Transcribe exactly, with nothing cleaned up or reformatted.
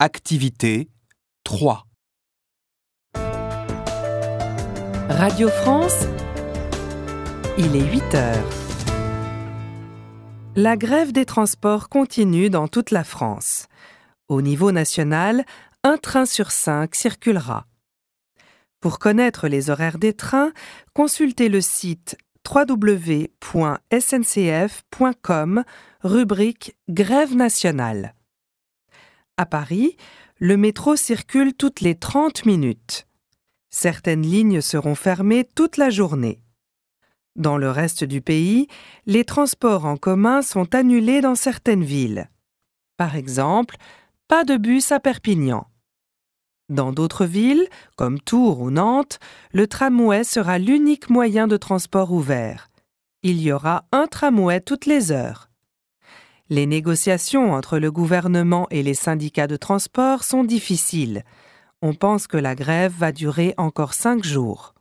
Activité trois. Radio France, il est huit heures. La grève des transports continue dans toute la France. Au niveau national, un train sur cinq circulera. Pour connaître les horaires des trains, consultez le site w w w point s n c f point com, rubrique Grève nationale. À Paris, le métro circule toutes les trente minutes. Certaines lignes seront fermées toute la journée. Dans le reste du pays, les transports en commun sont annulés dans certaines villes. Par exemple, pas de bus à Perpignan. Dans d'autres villes, comme Tours ou Nantes, le tramway sera l'unique moyen de transport ouvert. Il y aura un tramway toutes les heures. Les négociations entre le gouvernement et les syndicats de transport sont difficiles. On pense que la grève va durer encore cinq jours.